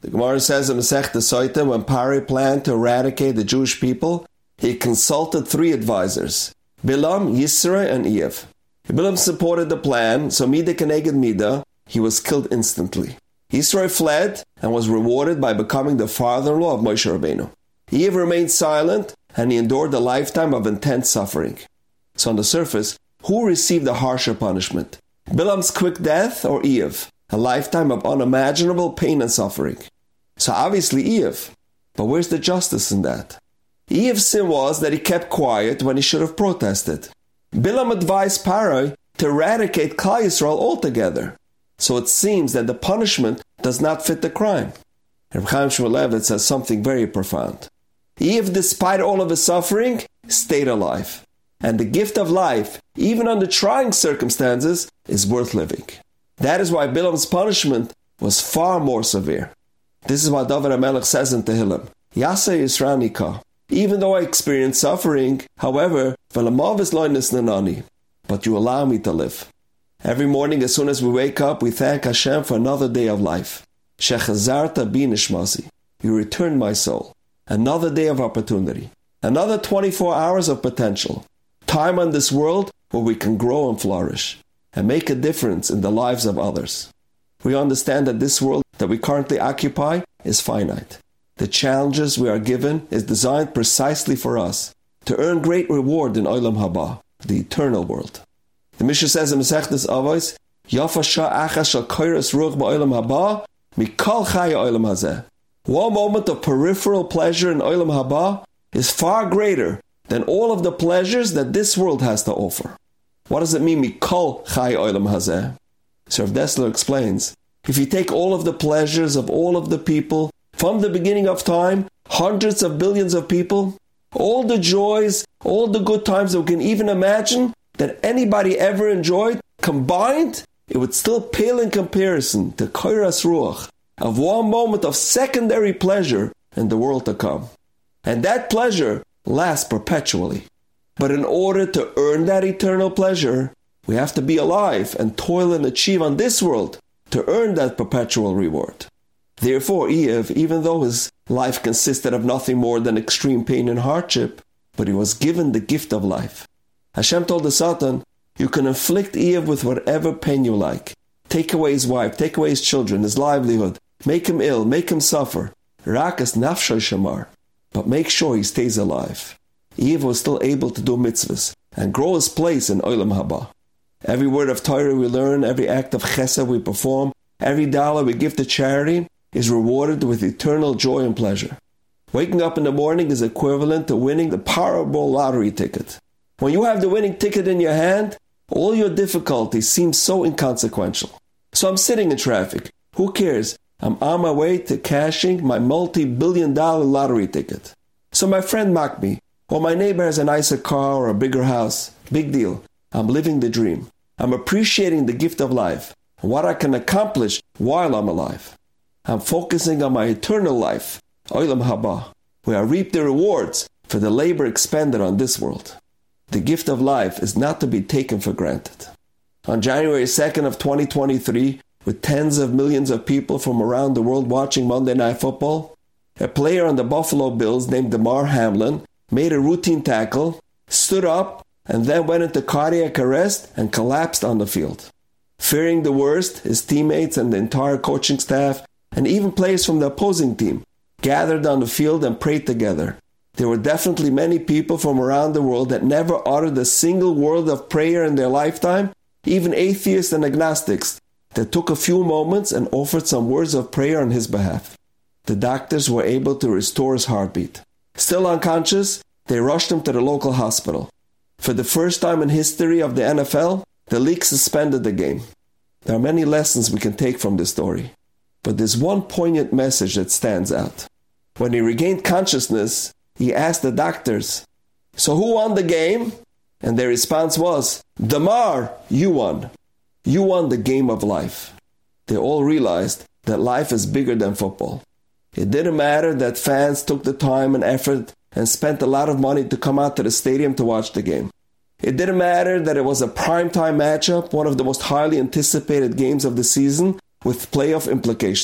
The Gemara says in Masechta Soita, when Pari planned to eradicate the Jewish people, he consulted 3 advisors, Bilam, Yisra, and Eiv. Bilam supported the plan, so Mida Keneged Mida, he was killed instantly. Yisra fled and was rewarded by becoming the father-in-law of Moshe Rabbeinu. Eiv remained silent, and he endured a lifetime of intense suffering. So on the surface, who received a harsher punishment? Bilam's quick death or Eiv? A lifetime of unimaginable pain and suffering. So obviously Eiv. But where's the justice in that? Eiv's sin was that he kept quiet when he should have protested. Bilam advised Parai to eradicate Klal Yisrael altogether. So it seems that the punishment does not fit the crime. Reb Chaim Shmulevitz says something very profound. Eiv, despite all of his suffering, stayed alive. And the gift of life, even under trying circumstances, is worth living. That is why Bilam's punishment was far more severe. This is what David HaMelech says in Tehillim, Yaseh Yisranika. Even though I experience suffering, however, Velamavis lo nisnanani, but you allow me to live. Every morning as soon as we wake up, we thank Hashem for another day of life. Shechazarta bi nishmasi. You returned my soul. Another day of opportunity. Another 24 hours of potential. Time on this world where we can grow and flourish and make a difference in the lives of others. We understand that this world that we currently occupy is finite. The challenges we are given is designed precisely for us to earn great reward in Olam Haba, the eternal world. The Mishnah says in Masechtas Avos, Yafa sha'achas shel koiras ruach ba'olam haba mikol chaya olam hazeh. One moment of peripheral pleasure in Olam Haba is far greater than all of the pleasures that this world has to offer. What does it mean, mikol chaya olam hazeh? Sir Dessler explains, if you take all of the pleasures of all of the people from the beginning of time, hundreds of billions of people, all the joys, all the good times that we can even imagine that anybody ever enjoyed, combined, it would still pale in comparison to koiras ruach, of one moment of secondary pleasure in the world to come. And that pleasure lasts perpetually. But in order to earn that eternal pleasure, we have to be alive and toil and achieve on this world to earn that perpetual reward. Therefore, Eiv, even though his life consisted of nothing more than extreme pain and hardship, but he was given the gift of life. Hashem told the Satan, you can inflict Eiv with whatever pain you like. Take away his wife, take away his children, his livelihood, make him ill, make him suffer. Rakas nafshay shamar. But make sure he stays alive. Eiv was still able to do mitzvahs and grow his place in Olam Haba. Every word of Torah we learn, every act of chesed we perform, every dollar we give to charity is rewarded with eternal joy and pleasure. Waking up in the morning is equivalent to winning the Powerball lottery ticket. When you have the winning ticket in your hand, all your difficulties seem so inconsequential. So I'm sitting in traffic. Who cares? I'm on my way to cashing my multi-billion-dollar lottery ticket. So my friend mocked me. Well, my neighbor has a nicer car or a bigger house. Big deal. I'm living the dream. I'm appreciating the gift of life and what I can accomplish while I'm alive. I'm focusing on my eternal life, Olam Haba, where I reap the rewards for the labor expended on this world. The gift of life is not to be taken for granted. On January 2nd of 2023, with tens of millions of people from around the world watching Monday Night Football, a player on the Buffalo Bills named Damar Hamlin made a routine tackle, stood up, and then went into cardiac arrest and collapsed on the field. Fearing the worst, his teammates and the entire coaching staff and even players from the opposing team gathered on the field and prayed together. There were definitely many people from around the world that never uttered a single word of prayer in their lifetime, even atheists and agnostics, that took a few moments and offered some words of prayer on his behalf. The doctors were able to restore his heartbeat. Still unconscious, they rushed him to the local hospital. For the first time in history of the NFL, the league suspended the game. There are many lessons we can take from this story, but there's one poignant message that stands out. When he regained consciousness, he asked the doctors, "So who won the game?" And their response was, "Damar, you won. You won the game of life." They all realized that life is bigger than football. It didn't matter that fans took the time and effort and spent a lot of money to come out to the stadium to watch the game. It didn't matter that it was a primetime matchup, one of the most highly anticipated games of the season, with playoff implications.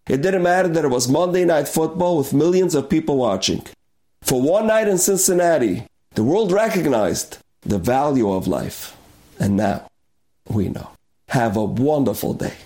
It didn't matter that it was Monday Night Football with millions of people watching. For one night in Cincinnati, the world recognized the value of life. And now we know. Have a wonderful day.